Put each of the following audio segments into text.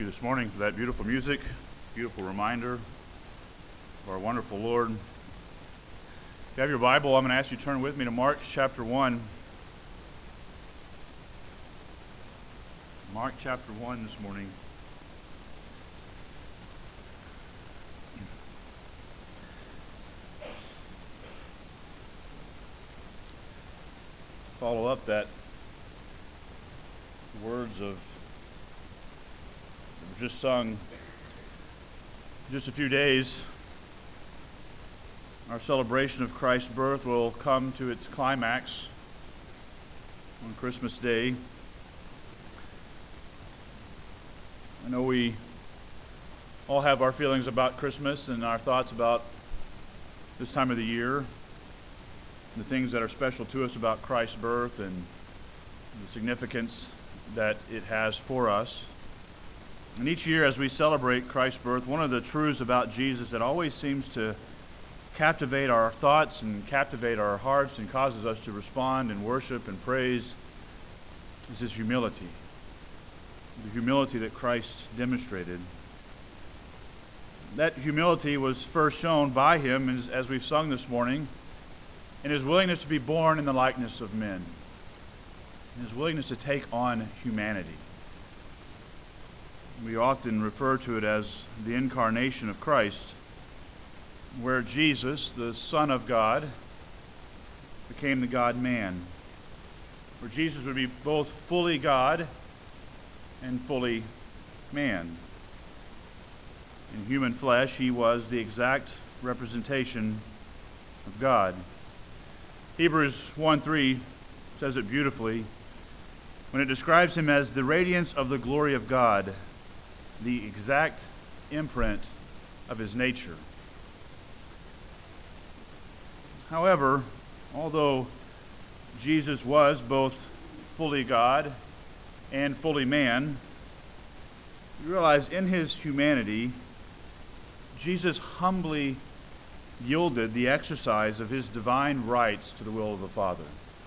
This morning for that beautiful music, beautiful reminder of our wonderful Lord. If you have your Bible, I'm going to ask you to turn with me to Mark chapter 1. Mark chapter 1 this morning. Follow up that words of just sung just a few days. Our celebration of Christ's birth will come to its climax on Christmas Day. I know we all have our feelings about Christmas and our thoughts about this time of the year, the things that are special to us about Christ's birth and the significance that it has for us. And each year as we celebrate Christ's birth, one of the truths about Jesus that always seems to captivate our thoughts and captivate our hearts and causes us to respond in worship and praise is his humility. The humility that Christ demonstrated. That humility was first shown by him, as we've sung this morning, in his willingness to be born in the likeness of men, in his willingness to take on humanity. We often refer to it as the incarnation of Christ, where Jesus, the Son of God, became the God-man, where Jesus would be both fully God and fully man. In human flesh, he was the exact representation of God. Hebrews 1:3 says it beautifully when it describes him as the radiance of the glory of God, the exact imprint of his nature. However, although Jesus was both fully God and fully man, you realize in his humanity, Jesus humbly yielded the exercise of his divine rights to the will of the Father.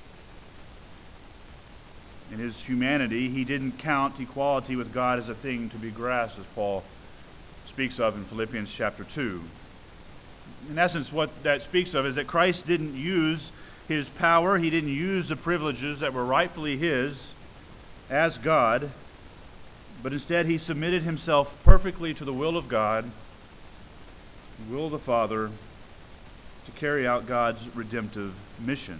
In his humanity, he didn't count equality with God as a thing to be grasped, as Paul speaks of in Philippians chapter 2. In essence, what that speaks of is that Christ didn't use his power, he didn't use the privileges that were rightfully his as God, but instead he submitted himself perfectly to the will of God, the will of the Father, to carry out God's redemptive mission.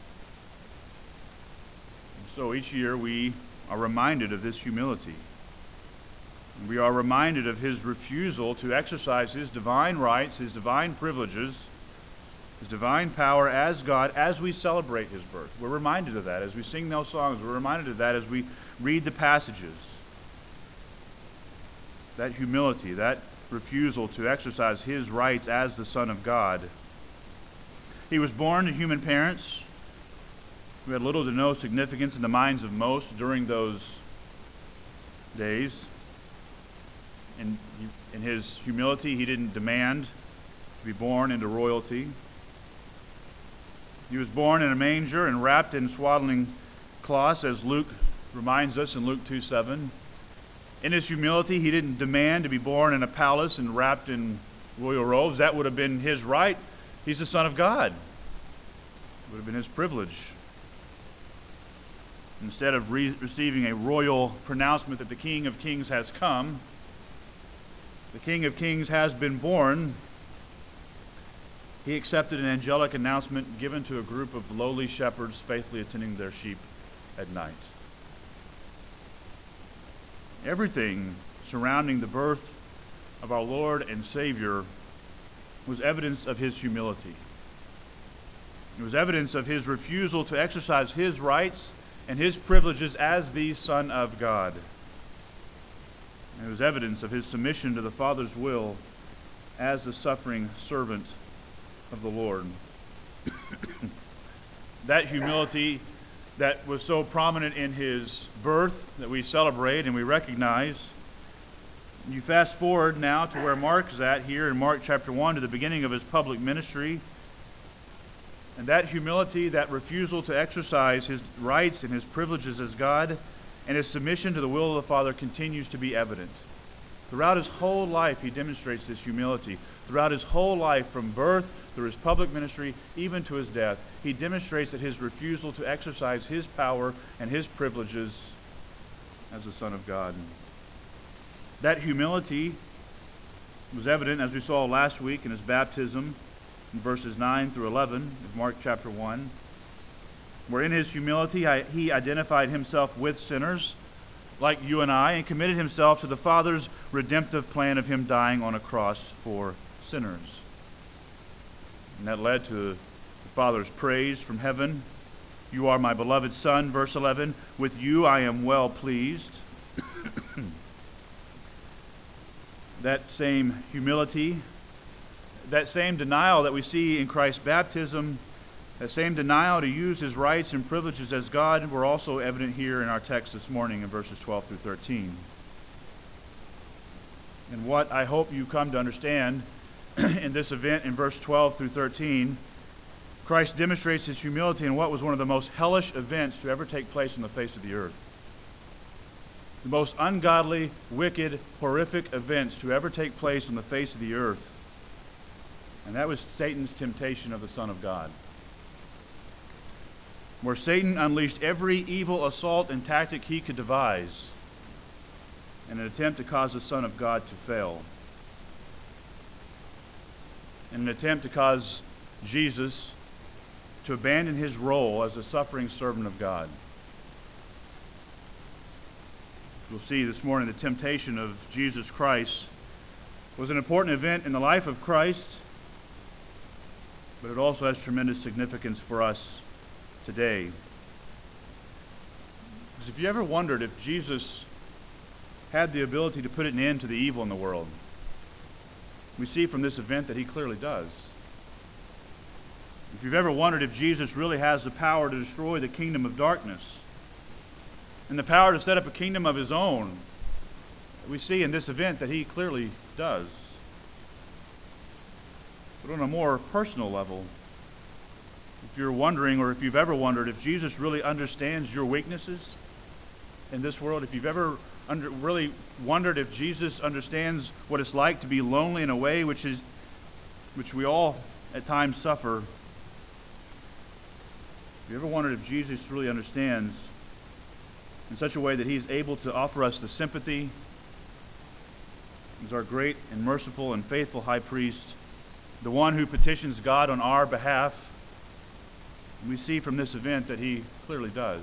So each year we are reminded of this humility. We are reminded of his refusal to exercise his divine rights, his divine privileges, his divine power as God as we celebrate his birth. We're reminded of that as we sing those songs. We're reminded of that as we read the passages. That humility, that refusal to exercise his rights as the Son of God. He was born to human parents who had little to no significance in the minds of most during those days. In his humility, he didn't demand to be born into royalty. He was born in a manger and wrapped in swaddling cloths, as Luke reminds us in Luke 2:7. In his humility, he didn't demand to be born in a palace and wrapped in royal robes. That would have been his right. He's the Son of God. It would have been his privilege. Instead of receiving a royal pronouncement that the King of Kings has come, the King of Kings has been born, he accepted an angelic announcement given to a group of lowly shepherds faithfully attending their sheep at night. Everything surrounding the birth of our Lord and Savior was evidence of his humility. It was evidence of his refusal to exercise his rights and his privileges as the Son of God. It was evidence of his submission to the Father's will as the suffering servant of the Lord. That humility that was so prominent in his birth that we celebrate and we recognize. You fast forward now to where Mark is at here in Mark chapter 1, to the beginning of his public ministry. And that humility, that refusal to exercise his rights and his privileges as God, and his submission to the will of the Father continues to be evident Throughout his whole life, he demonstrates this humility. Throughout his whole life, from birth through his public ministry, even to his death, he demonstrates that his refusal to exercise his power and his privileges as the Son of God. That humility was evident, as we saw last week, in his baptism in verses 9 through 11 of Mark chapter 1, where in his humility he identified himself with sinners like you and I, and committed himself to the Father's redemptive plan of him dying on a cross for sinners. And that led to the Father's praise from heaven. You are my beloved Son, verse 11. With you I am well pleased. That same humility, that same denial that we see in Christ's baptism, that same denial to use his rights and privileges as God were also evident here in our text this morning in verses 12 through 13. And what I hope you come to understand in this event in verse 12 through 13, Christ demonstrates his humility in what was one of the most hellish events to ever take place on the face of the earth. The most ungodly, wicked, horrific events to ever take place on the face of the earth. And that was Satan's temptation of the Son of God, where Satan unleashed every evil assault and tactic he could devise in an attempt to cause the Son of God to fail, in an attempt to cause Jesus to abandon his role as a suffering servant of God. We'll see this morning the temptation of Jesus Christ was an important event in the life of Christ, but it also has tremendous significance for us today. Because if you ever wondered if Jesus had the ability to put an end to the evil in the world, we see from this event that he clearly does. If you've ever wondered if Jesus really has the power to destroy the kingdom of darkness and the power to set up a kingdom of his own, we see in this event that he clearly does. But on a more personal level, if you're wondering, or if you've ever wondered if Jesus really understands your weaknesses in this world, if you've ever really wondered if Jesus understands what it's like to be lonely in a way which we all at times suffer, if you ever wondered if Jesus really understands in such a way that he's able to offer us the sympathy as our great and merciful and faithful high priest, the one who petitions God on our behalf, we see from this event that he clearly does.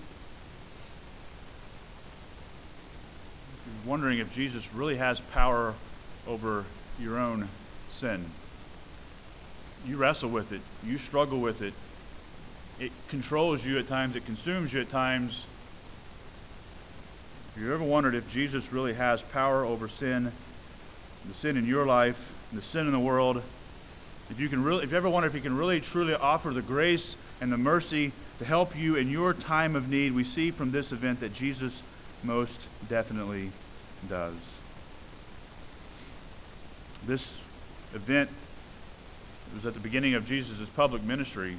If you're wondering if Jesus really has power over your own sin, you wrestle with it, you struggle with it, it controls you at times, it consumes you at times. If you ever wondered if Jesus really has power over sin, the sin in your life, the sin in the world, if you ever wonder if he can really truly offer the grace and the mercy to help you in your time of need, we see from this event that Jesus most definitely does. This event was at the beginning of Jesus' public ministry.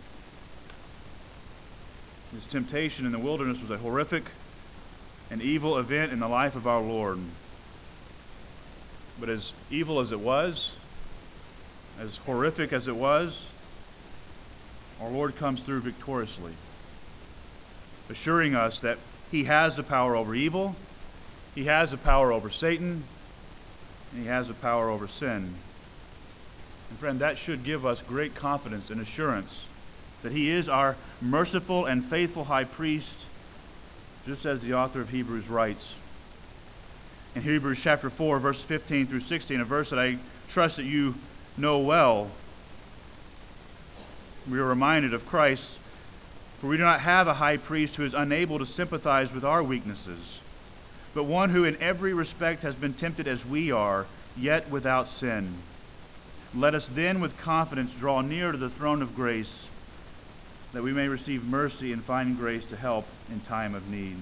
His temptation in the wilderness was a horrific and evil event in the life of our Lord. But as evil as it was, as horrific as it was, our Lord comes through victoriously, assuring us that he has the power over evil, he has the power over Satan, and he has the power over sin. And friend, that should give us great confidence and assurance that he is our merciful and faithful high priest, just as the author of Hebrews writes. In Hebrews chapter 4, verse 15 through 16, a verse that I trust that you know well, we are reminded of Christ, for we do not have a high priest who is unable to sympathize with our weaknesses, but one who in every respect has been tempted as we are, yet without sin. Let us then with confidence draw near to the throne of grace, that we may receive mercy and find grace to help in time of need.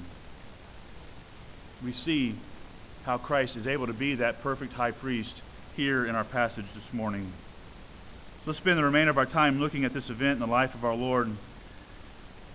We see how Christ is able to be that perfect high priest here in our passage this morning. Let's spend the remainder of our time looking at this event in the life of our Lord.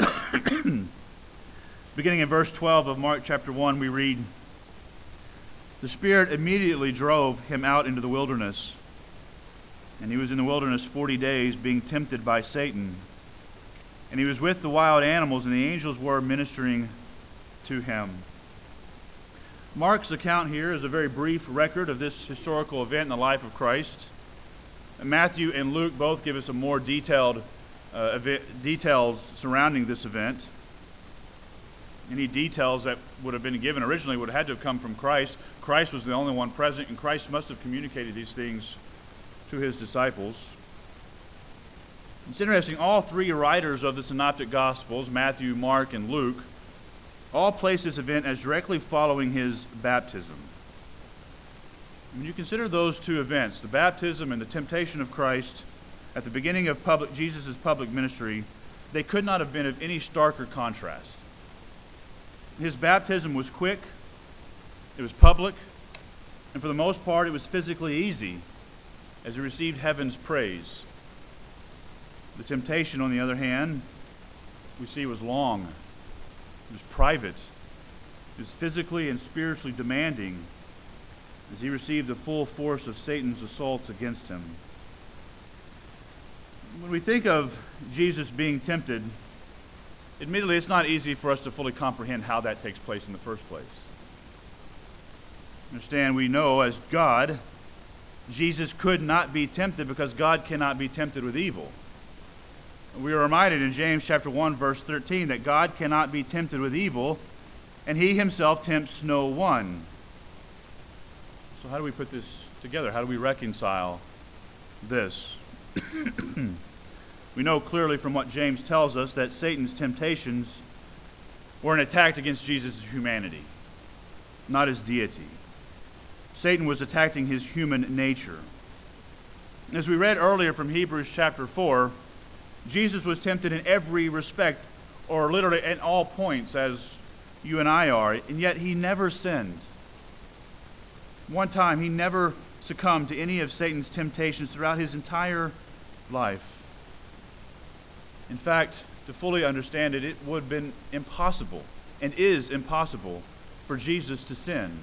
Beginning in verse 12 of Mark chapter 1, we read, the Spirit immediately drove him out into the wilderness. And he was in the wilderness 40 days being tempted by Satan. And he was with the wild animals, and the angels were ministering to him. Mark's account here is a very brief record of this historical event in the life of Christ. Matthew and Luke both give us a more detailed details surrounding this event. Any details that would have been given originally would have had to have come from Christ. Christ was the only one present, and Christ must have communicated these things to his disciples. It's interesting, all three writers of the Synoptic Gospels, Matthew, Mark, and Luke, all place this event as directly following his baptism. When you consider those two events, the baptism and the temptation of Christ at the beginning of Jesus' public ministry, they could not have been of any starker contrast. His baptism was quick, it was public, and for the most part it was physically easy as he received heaven's praise. The temptation, on the other hand, we see was long, it was private, it was physically and spiritually demanding as he received the full force of Satan's assaults against him. When we think of Jesus being tempted, admittedly, it's not easy for us to fully comprehend how that takes place in the first place. Understand, we know as God, Jesus could not be tempted because God cannot be tempted with evil. We are reminded in James chapter 1, verse 13, that God cannot be tempted with evil, and he himself tempts no one. So how do we put this together? How do we reconcile this? We know clearly from what James tells us that Satan's temptations were an attack against Jesus' humanity, not his deity. Satan was attacking his human nature. As we read earlier from Hebrews chapter 4, Jesus was tempted in every respect, or literally at all points, as you and I are, and yet he never sinned. One time, he never succumbed to any of Satan's temptations throughout his entire life. In fact, to fully understand it, it would have been impossible, and is impossible, for Jesus to sin.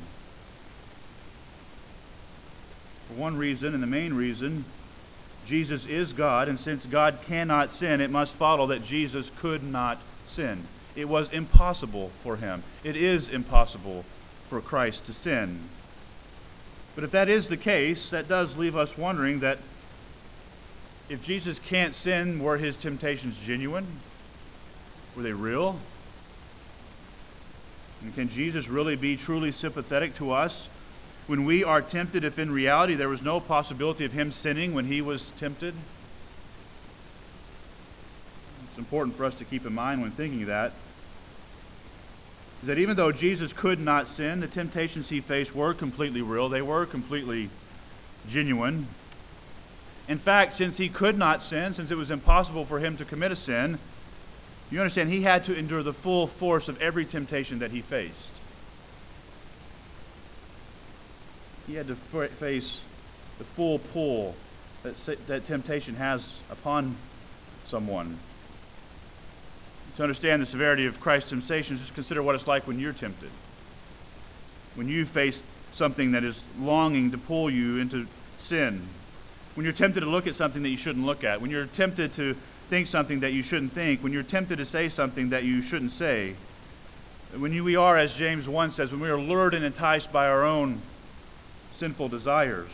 For one reason, and the main reason, Jesus is God, and since God cannot sin, it must follow that Jesus could not sin. It was impossible for him. It is impossible for Christ to sin. But if that is the case, that does leave us wondering that if Jesus can't sin, were his temptations genuine? Were they real? And can Jesus really be truly sympathetic to us when we are tempted, if in reality there was no possibility of him sinning when he was tempted? It's important for us to keep in mind when thinking of that, is that even though Jesus could not sin, the temptations he faced were completely real. They were completely genuine. In fact, since he could not sin, since it was impossible for him to commit a sin, you understand he had to endure the full force of every temptation that he faced. He had to face the full pull that temptation has upon someone. To understand the severity of Christ's temptations, just consider what it's like when you're tempted. When you face something that is longing to pull you into sin. When you're tempted to look at something that you shouldn't look at. When you're tempted to think something that you shouldn't think. When you're tempted to say something that you shouldn't say. When we are, as James 1 says, when we are lured and enticed by our own sinful desires.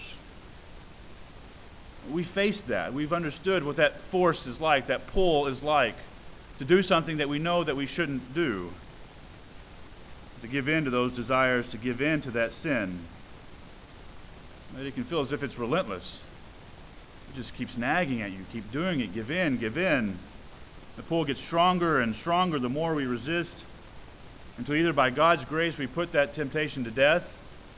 We face that. We've understood what that force is like, that pull is like, to do something that we know that we shouldn't do. To give in to those desires, to give in to that sin. But it can feel as if it's relentless. It just keeps nagging at you. Keep doing it. Give in, give in. The pull gets stronger and stronger the more we resist, until either by God's grace we put that temptation to death,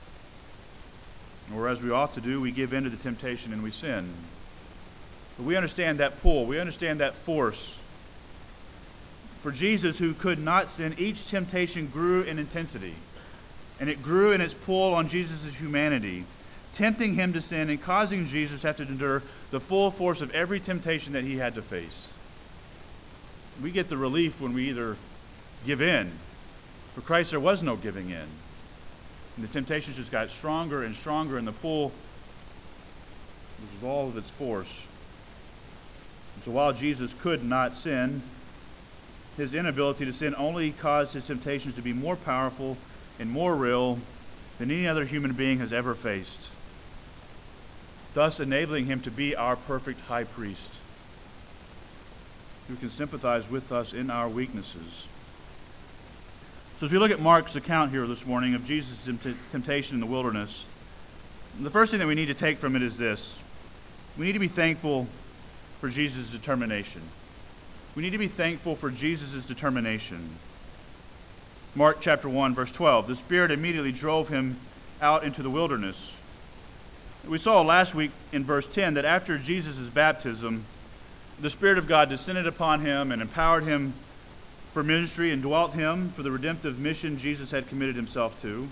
or as we ought to do, we give in to the temptation and we sin. But we understand that pull. We understand that force. For Jesus, who could not sin, each temptation grew in intensity, and it grew in its pull on Jesus' humanity, tempting him to sin and causing Jesus to have to endure the full force of every temptation that he had to face. We get the relief when we either give in. For Christ, there was no giving in. And the temptations just got stronger and stronger, and the pull was with all of its force. And so while Jesus could not sin, his inability to sin only caused his temptations to be more powerful and more real than any other human being has ever faced, thus enabling him to be our perfect high priest, who can sympathize with us in our weaknesses. So as we look at Mark's account here this morning of Jesus' temptation in the wilderness, the first thing that we need to take from it is this. We need to be thankful for Jesus' determination. We need to be thankful for Jesus' determination. Mark chapter 1, verse 12. The Spirit immediately drove him out into the wilderness. We saw last week in verse 10 that after Jesus' baptism, the Spirit of God descended upon him and empowered him for ministry and dwelt him for the redemptive mission Jesus had committed himself to.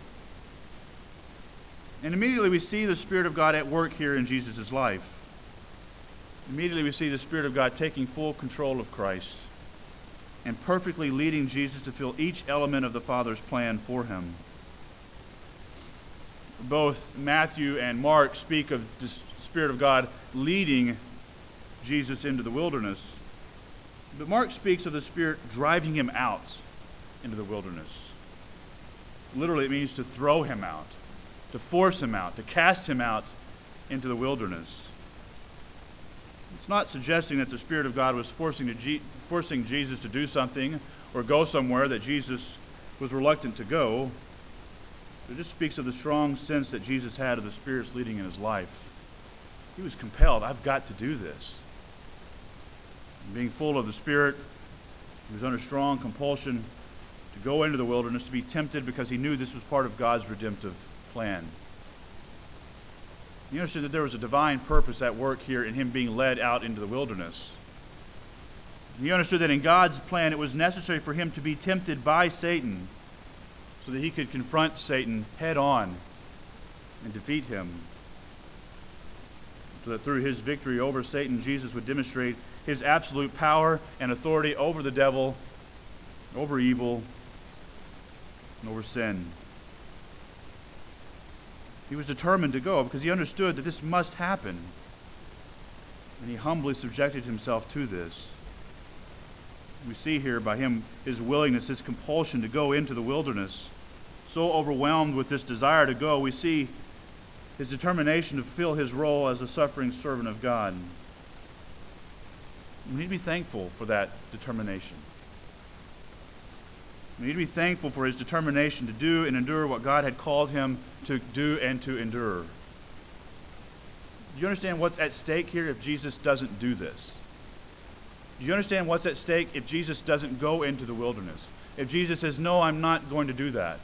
And immediately we see the Spirit of God at work here in Jesus' life. Immediately we see the Spirit of God taking full control of Christ and perfectly leading Jesus to fill each element of the Father's plan for him. Both Matthew and Mark speak of the Spirit of God leading Jesus into the wilderness. But Mark speaks of the Spirit driving him out into the wilderness. Literally, it means to throw him out, to force him out, to cast him out into the wilderness. It's not suggesting that the Spirit of God was forcing Jesus to do something or go somewhere that Jesus was reluctant to go. It just speaks of the strong sense that Jesus had of the Spirit's leading in his life. He was compelled, I've got to do this. And being full of the Spirit, he was under strong compulsion to go into the wilderness, to be tempted because he knew this was part of God's redemptive plan. He understood that there was a divine purpose at work here in him being led out into the wilderness. He understood that in God's plan it was necessary for him to be tempted by Satan so that he could confront Satan head on and defeat him. So that through his victory over Satan, Jesus would demonstrate his absolute power and authority over the devil, over evil, and over sin. He was determined to go because he understood that this must happen. And he humbly subjected himself to this. We see here by him his willingness, his compulsion to go into the wilderness. So overwhelmed with this desire to go, we see his determination to fulfill his role as a suffering servant of God. We need to be thankful for that determination. We need to be thankful for his determination to do and endure what God had called him to do and to endure. Do you understand what's at stake here if Jesus doesn't do this? Do you understand what's at stake if Jesus doesn't go into the wilderness? If Jesus says, no, I'm not going to do that.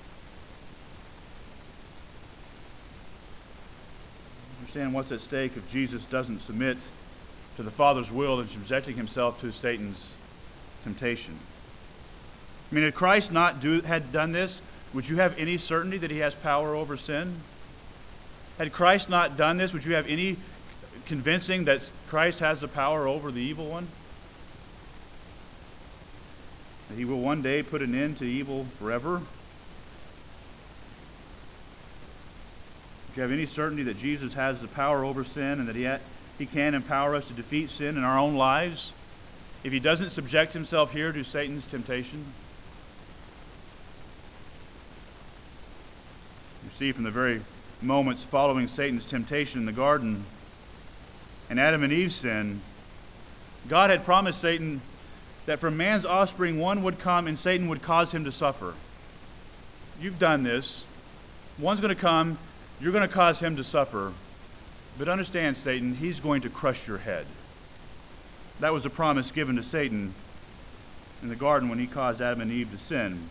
Understand what's at stake if Jesus doesn't submit to the Father's will and subjecting himself to Satan's temptation. I mean, had Christ not had done this, would you have any certainty that he has power over sin? Had Christ not done this, would you have any convincing that Christ has the power over the evil one? That he will one day put an end to evil forever? Would you have any certainty that Jesus has the power over sin and that he can empower us to defeat sin in our own lives if he doesn't subject himself here to Satan's temptation? You see from the very moments following Satan's temptation in the garden and Adam and Eve's sin, God had promised Satan that from man's offspring one would come and Satan would cause him to suffer. You've done this. One's going to come. You're going to cause him to suffer. But understand, Satan, he's going to crush your head. That was a promise given to Satan in the garden when he caused Adam and Eve to sin.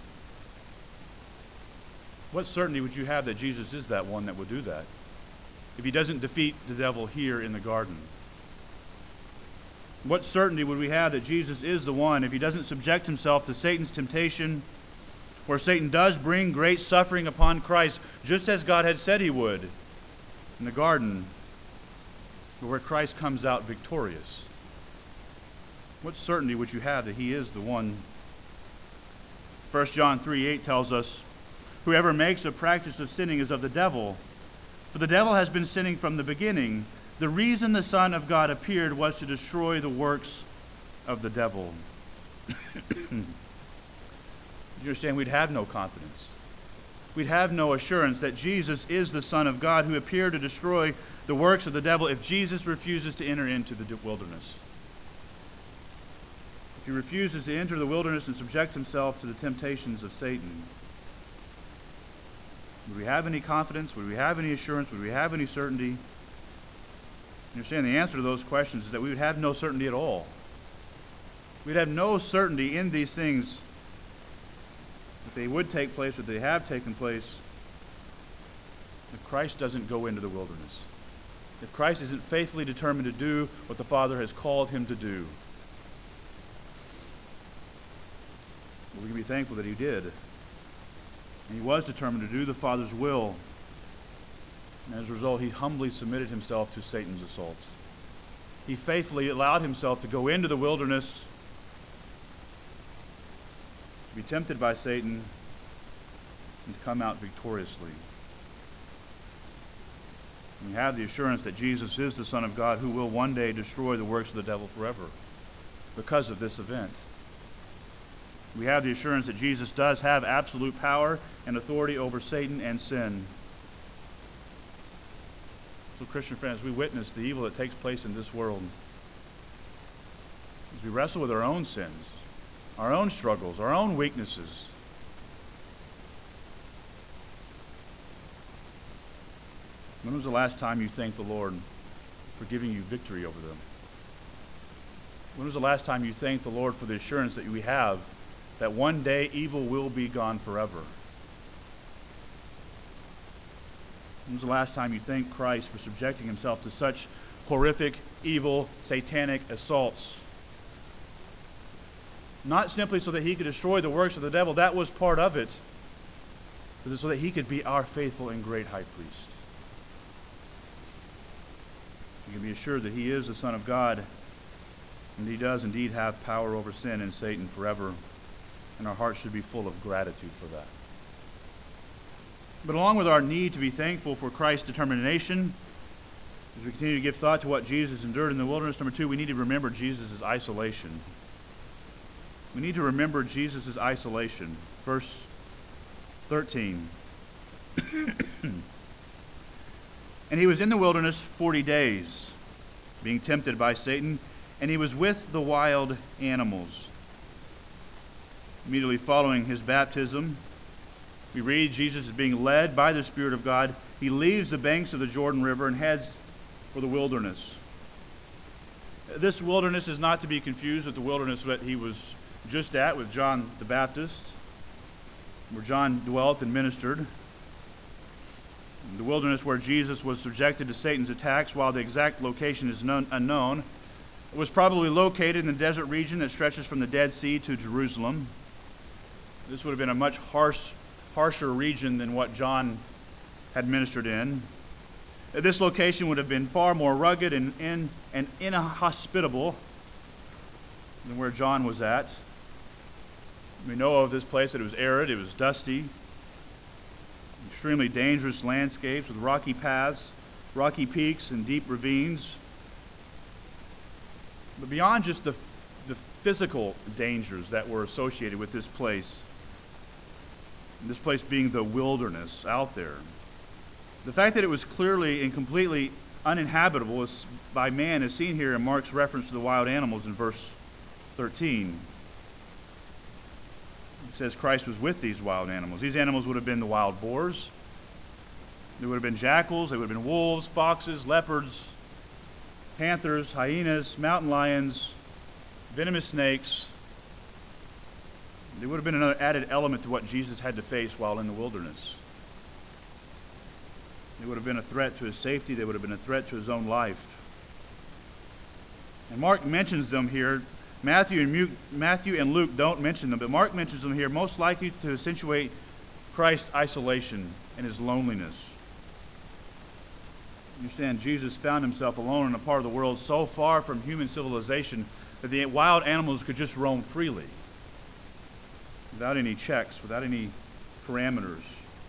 What certainty would you have that Jesus is that one that would do that if he doesn't defeat the devil here in the garden? What certainty would we have that Jesus is the one if he doesn't subject himself to Satan's temptation, where Satan does bring great suffering upon Christ, just as God had said he would in the garden, but where Christ comes out victorious? What certainty would you have that he is the one? 1 John 3:8 tells us, Whoever makes a practice of sinning is of the devil. For the devil has been sinning from the beginning. The reason the Son of God appeared was to destroy the works of the devil. You understand, we'd have no confidence. We'd have no assurance that Jesus is the Son of God who appeared to destroy the works of the devil if Jesus refuses to enter into the wilderness. If he refuses to enter the wilderness and subject himself to the temptations of Satan, would we have any confidence? Would we have any assurance? Would we have any certainty? You understand, the answer to those questions is that we would have no certainty at all. We'd have no certainty in these things that they would take place, that they have taken place, if Christ doesn't go into the wilderness. If Christ isn't faithfully determined to do what the Father has called him to do. Well, we can be thankful that he did. And he was determined to do the Father's will. And as a result, he humbly submitted himself to Satan's assaults. He faithfully allowed himself to go into the wilderness, to be tempted by Satan, and to come out victoriously. We have the assurance that Jesus is the Son of God who will one day destroy the works of the devil forever because of this event. We have the assurance that Jesus does have absolute power and authority over Satan and sin. So, Christian friends, we witness the evil that takes place in this world as we wrestle with our own sins, our own struggles, our own weaknesses. When was the last time you thanked the Lord for giving you victory over them? When was the last time you thanked the Lord for the assurance that we have that one day evil will be gone forever? When was the last time you thanked Christ for subjecting himself to such horrific, evil, satanic assaults? Not simply so that he could destroy the works of the devil, that was part of it, but so that he could be our faithful and great high priest. You can be assured that he is the Son of God, and he does indeed have power over sin and Satan forever, and our hearts should be full of gratitude for that. But along with our need to be thankful for Christ's determination, as we continue to give thought to what Jesus endured in the wilderness, number two, we need to remember Jesus' isolation. We need to remember Jesus' isolation. Verse 13. And he was in the wilderness 40 days, being tempted by Satan, and he was with the wild animals. Immediately following his baptism, we read Jesus is being led by the Spirit of God. He leaves the banks of the Jordan River and heads for the wilderness. This wilderness is not to be confused with the wilderness that he was just at with John the Baptist, where John dwelt and ministered. The wilderness where Jesus was subjected to Satan's attacks, while the exact location is unknown, was probably located in the desert region that stretches from the Dead Sea to Jerusalem. This would have been a much harsher region than what John had ministered in. This location would have been far more rugged and inhospitable than where John was at. We know of this place that it was arid, it was dusty, extremely dangerous landscapes with rocky paths, rocky peaks, and deep ravines. But beyond just the physical dangers that were associated with this place being the wilderness out there, the fact that it was clearly and completely uninhabitable by man is seen here in Mark's reference to the wild animals in verse 13. It says Christ was with these wild animals. These animals would have been the wild boars. They would have been jackals. They would have been wolves, foxes, leopards, panthers, hyenas, mountain lions, venomous snakes. They would have been another added element to what Jesus had to face while in the wilderness. They would have been a threat to his safety. They would have been a threat to his own life. And Mark mentions them here. Matthew and Luke don't mention them, but Mark mentions them here, most likely to accentuate Christ's isolation and his loneliness. You understand, Jesus found himself alone in a part of the world so far from human civilization that the wild animals could just roam freely, without any checks, without any parameters.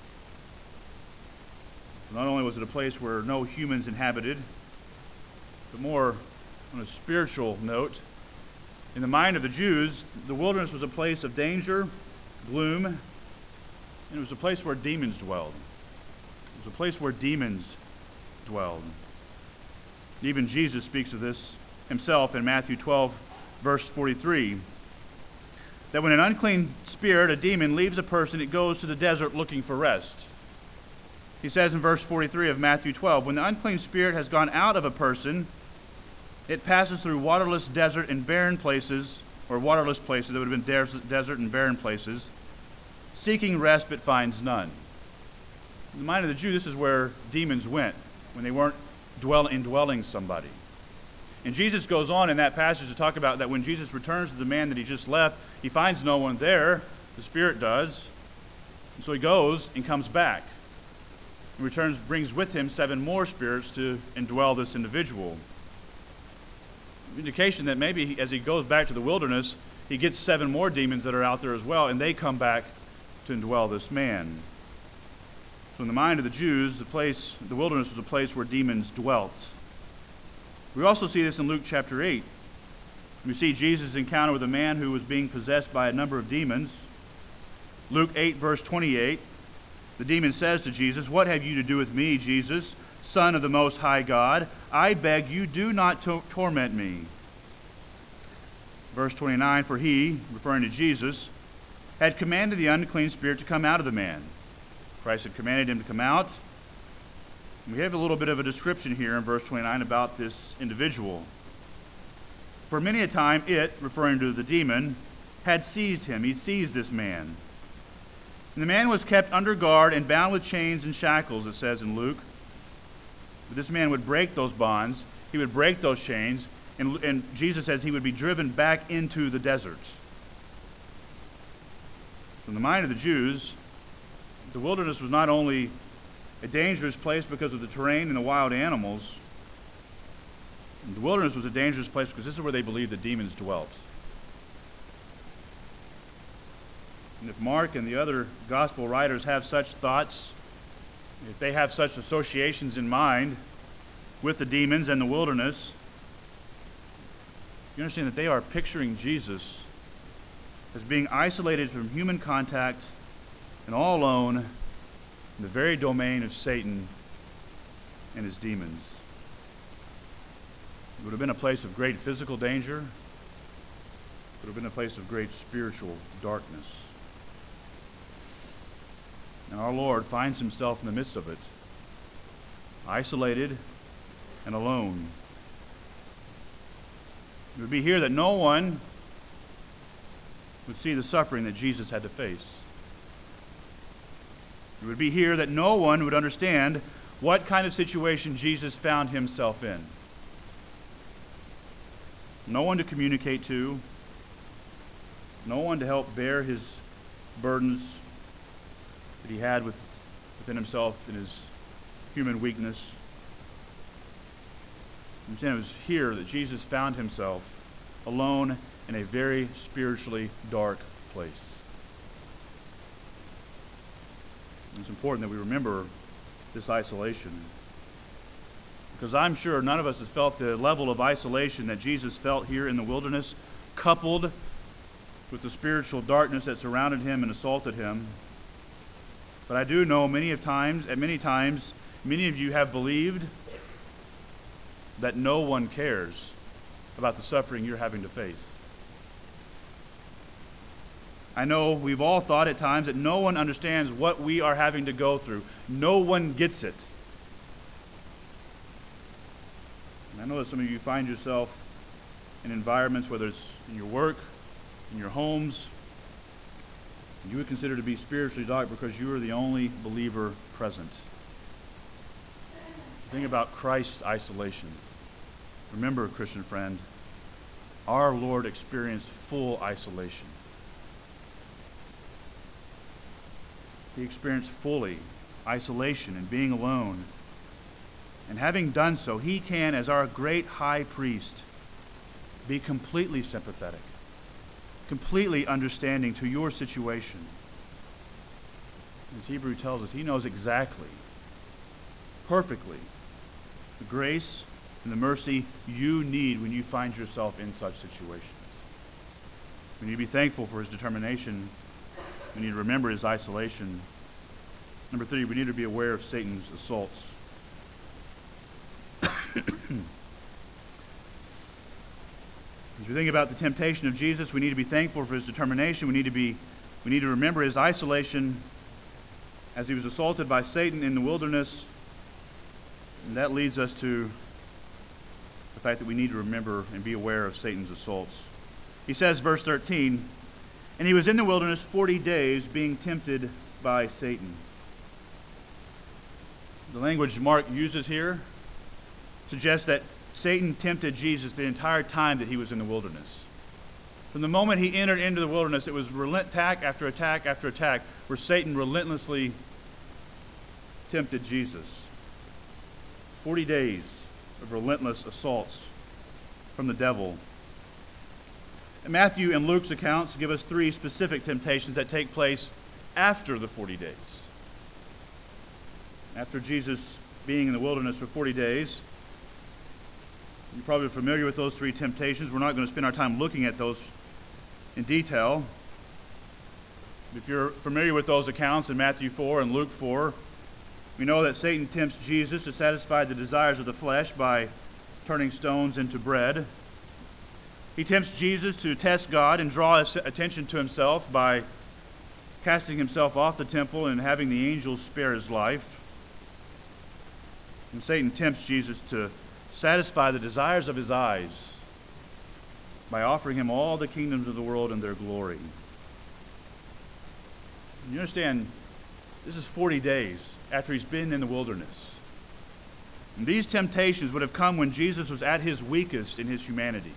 Not only was it a place where no humans inhabited, but more on a spiritual note, in the mind of the Jews, the wilderness was a place of danger, gloom, and it was a place where demons dwelled. It was a place where demons dwelled. Even Jesus speaks of this himself in Matthew 12, verse 43, that when an unclean spirit, a demon, leaves a person, it goes to the desert looking for rest. He says in verse 43 of Matthew 12, when the unclean spirit has gone out of a person, it passes through waterless desert and barren places, or waterless places that would have been desert and barren places, seeking rest but finds none. In the mind of the Jew, this is where demons went when they weren't indwelling somebody. And Jesus goes on in that passage to talk about that when Jesus returns to the man that he just left, he finds no one there. The spirit does. And so he goes and comes back. And returns, brings with him 7 more spirits to indwell this individual. Indication that maybe as he goes back to the wilderness, he gets 7 more demons that are out there as well, and they come back to indwell this man. So in the mind of the Jews, the wilderness was a place where demons dwelt. We also see this in Luke chapter 8. We see Jesus' encounter with a man who was being possessed by a number of demons. Luke 8, verse 28, the demon says to Jesus, "What have you to do with me, Jesus, Son of the Most High God? I beg you, do not torment me." Verse 29, for he, referring to Jesus, had commanded the unclean spirit to come out of the man. Christ had commanded him to come out. We have a little bit of a description here in verse 29 about this individual. For many a time it, referring to the demon, had seized him. He'd seized this man. And the man was kept under guard and bound with chains and shackles, it says in Luke. But this man would break those bonds. He would break those chains. And Jesus says he would be driven back into the desert. So in the mind of the Jews, the wilderness was not only a dangerous place because of the terrain and the wild animals. The wilderness was a dangerous place because this is where they believed the demons dwelt. And if Mark and the other gospel writers have such thoughts, if they have such associations in mind with the demons and the wilderness, you understand that they are picturing Jesus as being isolated from human contact and all alone in the very domain of Satan and his demons. It would have been a place of great physical danger. It would have been a place of great spiritual darkness. And our Lord finds himself in the midst of it, isolated and alone. It would be here that no one would see the suffering that Jesus had to face. It would be here that no one would understand what kind of situation Jesus found himself in. No one to communicate to, no one to help bear his burdens that he had within himself in his human weakness. It was here that Jesus found himself alone in a very spiritually dark place. It's important that we remember this isolation, because I'm sure none of us has felt the level of isolation that Jesus felt here in the wilderness, coupled with the spiritual darkness that surrounded him and assaulted him. But I do know many times, many of you have believed that no one cares about the suffering you're having to face. I know we've all thought at times that no one understands what we are having to go through. No one gets it. And I know that some of you find yourself in environments, whether it's in your work, in your homes, you would consider to be spiritually dark because you are the only believer present. Think about Christ's isolation. Remember, Christian friend, our Lord experienced full isolation. He experienced fully isolation and being alone. And having done so, he can, as our great high priest, be completely sympathetic, completely understanding to your situation. As Hebrew tells us, he knows exactly perfectly the grace and the mercy you need when you find yourself in such situations. We need to be thankful for his determination. We need to remember his isolation. Number 3, we need to be aware of Satan's assaults. As we think about the temptation of Jesus, we need to be thankful for his determination. We need to remember his isolation as he was assaulted by Satan in the wilderness. And that leads us to the fact that we need to remember and be aware of Satan's assaults. He says, verse 13, "And he was in the wilderness 40 days being tempted by Satan." The language Mark uses here suggests that Satan tempted Jesus the entire time that he was in the wilderness. From the moment he entered into the wilderness, it was attack after attack after attack where Satan relentlessly tempted Jesus. 40 days of relentless assaults from the devil. And Matthew and Luke's accounts give us 3 specific temptations that take place after the 40 days. After Jesus being in the wilderness for 40 days, you're probably familiar with those 3 temptations. We're not going to spend our time looking at those in detail. If you're familiar with those accounts in Matthew 4 and Luke 4, we know that Satan tempts Jesus to satisfy the desires of the flesh by turning stones into bread. He tempts Jesus to test God and draw his attention to himself by casting himself off the temple and having the angels spare his life. And Satan tempts Jesus to satisfy the desires of his eyes by offering him all the kingdoms of the world and their glory. You understand, this is 40 days after he's been in the wilderness. And these temptations would have come when Jesus was at his weakest in his humanity.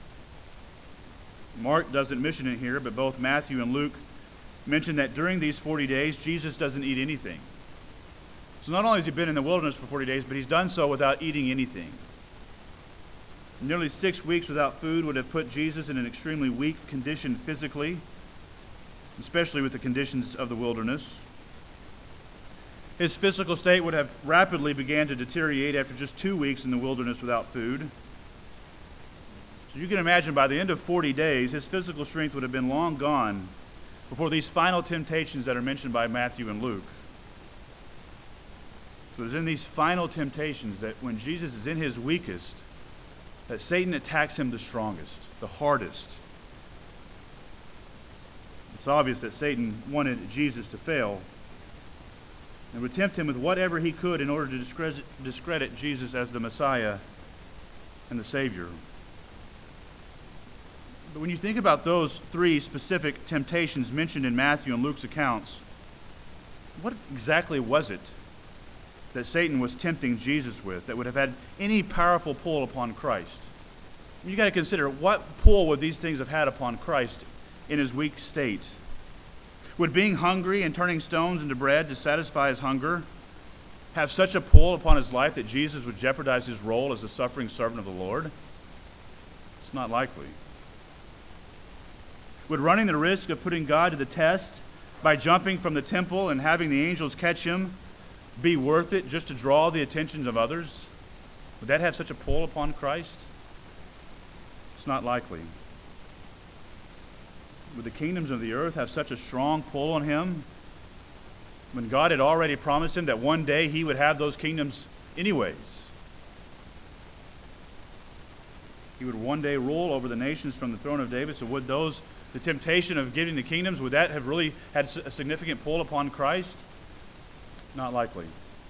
Mark doesn't mention it here, but both Matthew and Luke mention that during these 40 days, Jesus doesn't eat anything. So not only has he been in the wilderness for 40 days, but he's done so without eating anything. Nearly 6 weeks without food would have put Jesus in an extremely weak condition physically, especially with the conditions of the wilderness. His physical state would have rapidly began to deteriorate after just 2 weeks in the wilderness without food. So you can imagine by the end of 40 days, his physical strength would have been long gone before these final temptations that are mentioned by Matthew and Luke. So it is in these final temptations that when Jesus is in his weakest, that Satan attacks him the strongest, the hardest. It's obvious that Satan wanted Jesus to fail and would tempt him with whatever he could in order to discredit Jesus as the Messiah and the Savior. But when you think about those 3 specific temptations mentioned in Matthew and Luke's accounts, what exactly was it that Satan was tempting Jesus with that would have had any powerful pull upon Christ? You've got to consider, what pull would these things have had upon Christ in his weak state? Would being hungry and turning stones into bread to satisfy his hunger have such a pull upon his life that Jesus would jeopardize his role as a suffering servant of the Lord? It's not likely. Would running the risk of putting God to the test by jumping from the temple and having the angels catch him be worth it just to draw the attention of others? Would that have such a pull upon Christ? It's not likely. Would the kingdoms of the earth have such a strong pull on him when God had already promised him that one day he would have those kingdoms anyways? He would one day rule over the nations from the throne of David. So would the temptation of giving the kingdoms, would that have really had a significant pull upon Christ? Not likely.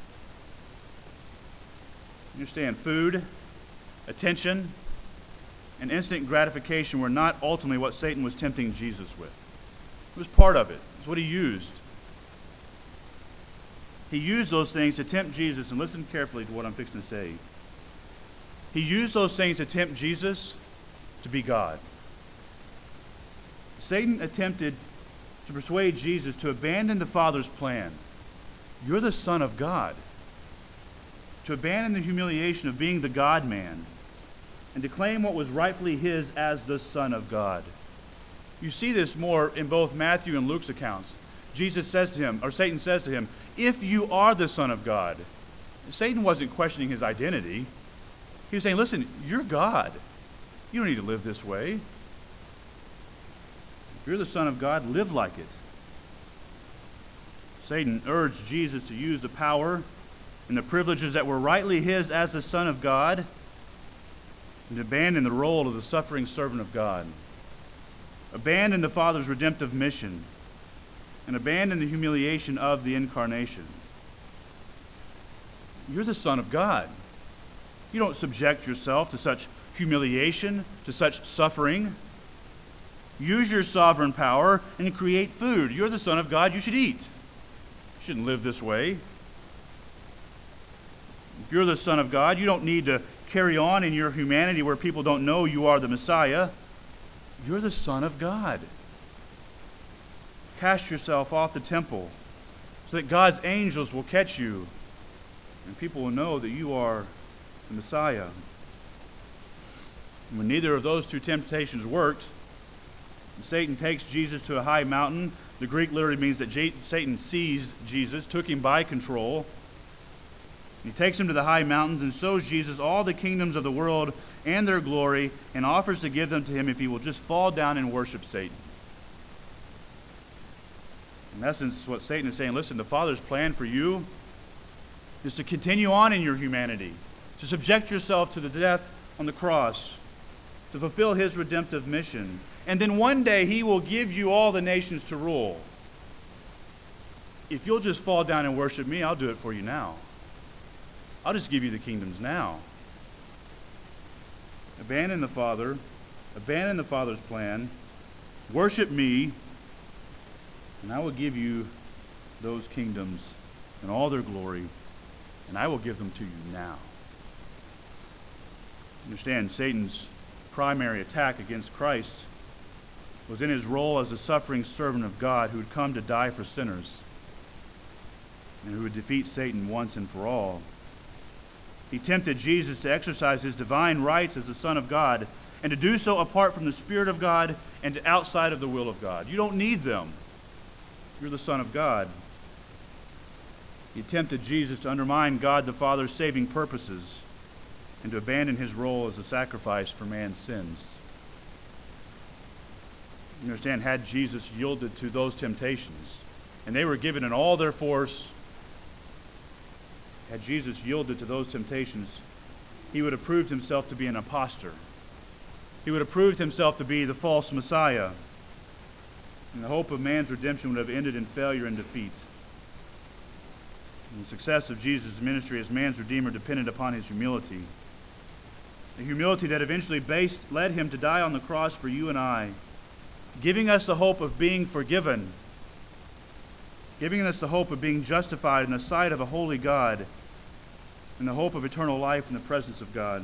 You understand, food, attention, and instant gratification were not ultimately what Satan was tempting Jesus with. It was part of it. It's what he used. He used those things to tempt Jesus, and listen carefully to what I'm fixing to say. He used those things to tempt Jesus to be God. Satan attempted to persuade Jesus to abandon the Father's plan. You're the Son of God. To abandon the humiliation of being the God-man and to claim what was rightfully his as the Son of God. You see this more in both Matthew and Luke's accounts. Jesus says to him, or Satan says to him, "If you are the Son of God, Satan wasn't questioning his identity. He was saying, listen, you're God. You don't need to live this way. If you're the Son of God, live like it. Satan urged Jesus to use the power and the privileges that were rightly his as the Son of God and to abandon the role of the suffering servant of God. Abandon the Father's redemptive mission and abandon the humiliation of the incarnation. You're the Son of God. You don't subject yourself to such humiliation, to such suffering. Use your sovereign power and create food. You're the Son of God. You should eat. You shouldn't live this way. If you're the Son of God, you don't need to carry on in your humanity where people don't know you are the Messiah. You're the Son of God. Cast yourself off the temple so that God's angels will catch you and people will know that you are the Messiah. And when neither of those two temptations worked, Satan takes Jesus to a high mountain. The Greek literally means that Satan seized Jesus, took him by control. He takes him to the high mountains and shows Jesus all the kingdoms of the world and their glory and offers to give them to him if he will just fall down and worship Satan. In essence, what Satan is saying, listen, the Father's plan for you is to continue on in your humanity, to subject yourself to the death on the cross, to fulfill his redemptive mission. And then one day he will give you all the nations to rule. If you'll just fall down and worship me, I'll do it for you now. I'll just give you the kingdoms now. Abandon the Father, abandon the Father's plan, worship me, and I will give you those kingdoms and all their glory, and I will give them to you now. Understand, Satan's primary attack against Christ was in his role as the suffering servant of God who had come to die for sinners and who would defeat Satan once and for all. He tempted Jesus to exercise his divine rights as the Son of God and to do so apart from the Spirit of God and outside of the will of God. You don't need them. You're the Son of God. He tempted Jesus to undermine God the Father's saving purposes and to abandon his role as a sacrifice for man's sins. You understand, had Jesus yielded to those temptations, and they were given in all their force, had Jesus yielded to those temptations, he would have proved himself to be an impostor. He would have proved himself to be the false Messiah. And the hope of man's redemption would have ended in failure and defeat. And the success of Jesus' ministry as man's Redeemer depended upon his humility. The humility that eventually led him to die on the cross for you and I, giving us the hope of being forgiven, giving us the hope of being justified in the sight of a holy God, and the hope of eternal life in the presence of God.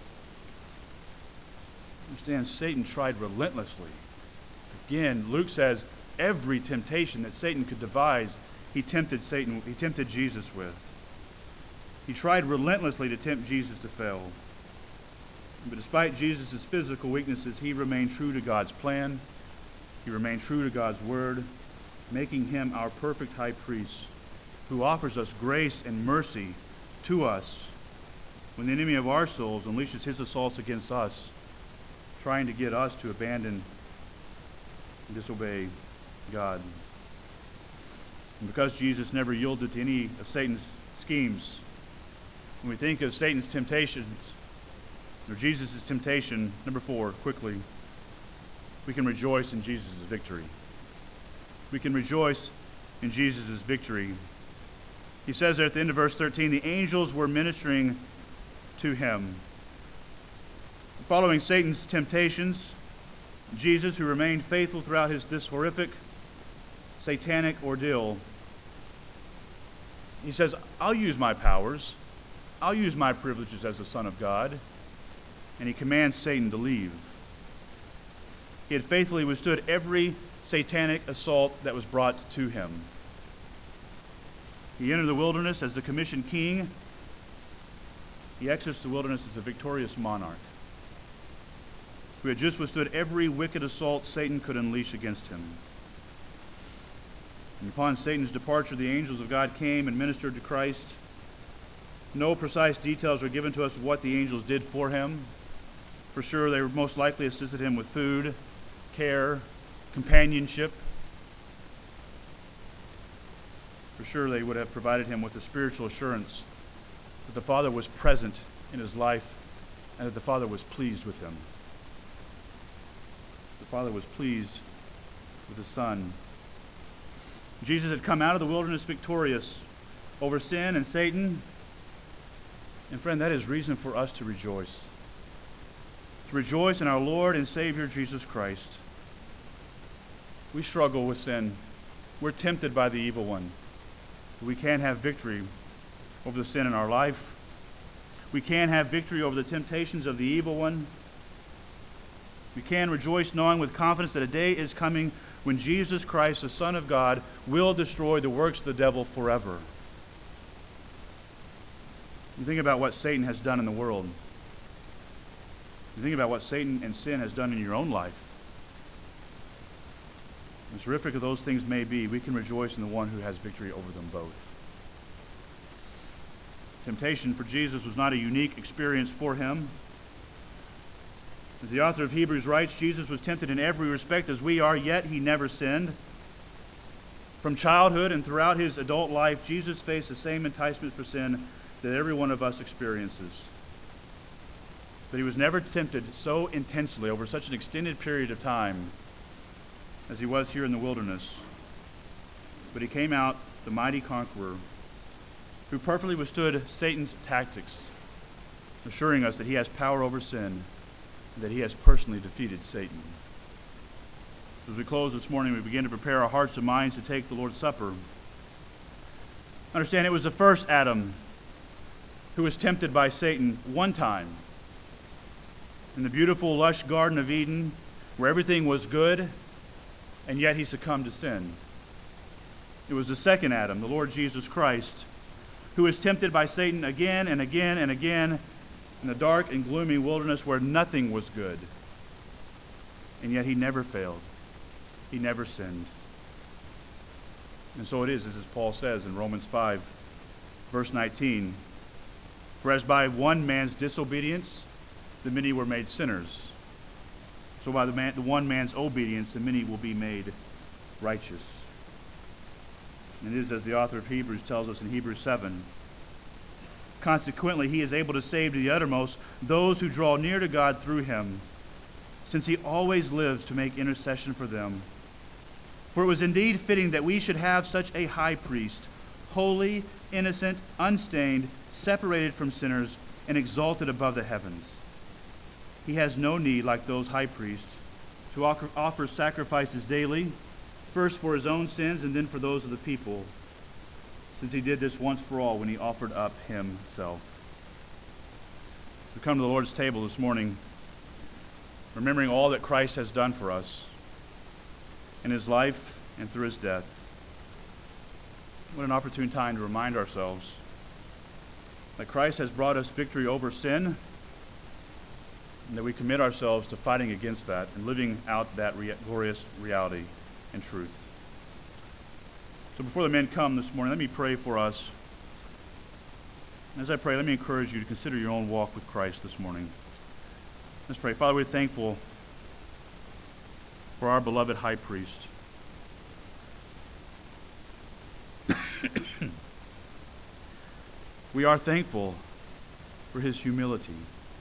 Understand, Satan tried relentlessly. Again, Luke says every temptation that Satan could devise, he tempted Jesus with. He tried relentlessly to tempt Jesus to fail. But despite Jesus' physical weaknesses, he remained true to God's plan. He remained true to God's word, making him our perfect high priest who offers us grace and mercy to us when the enemy of our souls unleashes his assaults against us, trying to get us to abandon and disobey God. And because Jesus never yielded to any of Satan's schemes, when we think of Satan's temptations, or Jesus' temptation, number 4, quickly, we can rejoice in Jesus' victory. We can rejoice in Jesus' victory. He says there at the end of verse 13, the angels were ministering to him. Following Satan's temptations, Jesus, who remained faithful throughout this horrific satanic ordeal, he says, I'll use my powers. I'll use my privileges as the Son of God. And he commands Satan to leave. He had faithfully withstood every satanic assault that was brought to him. He entered the wilderness as the commissioned king. He exits the wilderness as a victorious monarch who had just withstood every wicked assault Satan could unleash against him. And upon Satan's departure, the angels of God came and ministered to Christ. No precise details are given to us of what the angels did for him. For sure, they most likely assisted him with food, care, companionship. For sure, they would have provided him with a spiritual assurance that the Father was present in his life and that the Father was pleased with him. The Father was pleased with his Son. Jesus had come out of the wilderness victorious over sin and Satan. And friend, that is reason for us to rejoice. To rejoice in our Lord and Savior Jesus Christ. We struggle with sin. We're tempted by the evil one. We can have victory over the sin in our life. We can have victory over the temptations of the evil one. We can rejoice knowing with confidence that a day is coming when Jesus Christ, the Son of God, will destroy the works of the devil forever. You think about what Satan has done in the world. You think about what Satan and sin has done in your own life. As horrific as those things may be, we can rejoice in the one who has victory over them both. Temptation for Jesus was not a unique experience for him. As the author of Hebrews writes, Jesus was tempted in every respect as we are, yet he never sinned. From childhood and throughout his adult life, Jesus faced the same enticement for sin that every one of us experiences. But he was never tempted so intensely over such an extended period of time as he was here in the wilderness. But he came out the mighty conqueror who perfectly withstood Satan's tactics, assuring us that he has power over sin and that he has personally defeated Satan. As we close this morning, we begin to prepare our hearts and minds to take the Lord's Supper. Understand, it was the first Adam who was tempted by Satan one time in the beautiful, lush Garden of Eden, where everything was good, and yet he succumbed to sin. It was the second Adam, the Lord Jesus Christ, who was tempted by Satan again and again and again in the dark and gloomy wilderness where nothing was good. And yet he never failed. He never sinned. And so it is, as Paul says in Romans 5, verse 19, for as by one man's disobedience, the many were made sinners, so by the one man's obedience, the many will be made righteous. And it is as the author of Hebrews tells us in Hebrews 7, consequently, he is able to save to the uttermost those who draw near to God through him, since he always lives to make intercession for them. For it was indeed fitting that we should have such a high priest, holy, innocent, unstained, separated from sinners, and exalted above the heavens. He has no need, like those high priests, to offer sacrifices daily, first for his own sins and then for those of the people, since he did this once for all when he offered up himself. We come to the Lord's table this morning, remembering all that Christ has done for us in his life and through his death. What an opportune time to remind ourselves that Christ has brought us victory over sin, and that we commit ourselves to fighting against that and living out that glorious reality and truth. So before the men come this morning, let me pray for us. As I pray, let me encourage you to consider your own walk with Christ this morning. Let's pray. Father, we're thankful for our beloved high priest. We are thankful for his humility,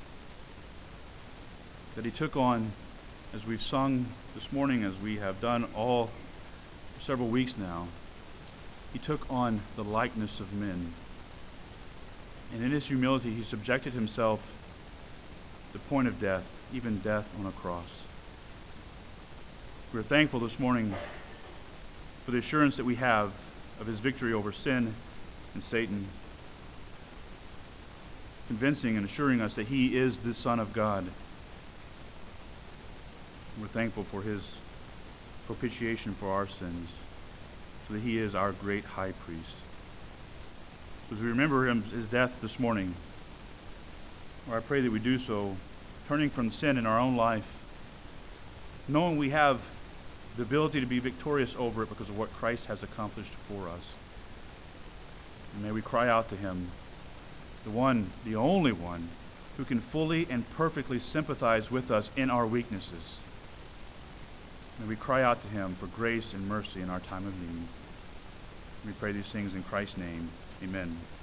that he took on, as we've sung this morning, as we have done all for several weeks now, he took on the likeness of men. And in his humility, he subjected himself to the point of death, even death on a cross. We're thankful this morning for the assurance that we have of his victory over sin and Satan, convincing and assuring us that he is the Son of God. We're thankful for his propitiation for our sins, so that he is our great high priest. So as we remember his death this morning, Lord, I pray that we do so turning from sin in our own life, knowing we have the ability to be victorious over it because of what Christ has accomplished for us. And may we cry out to him the one, the only one, who can fully and perfectly sympathize with us in our weaknesses. May we cry out to him for grace and mercy in our time of need. We pray these things in Christ's name. Amen.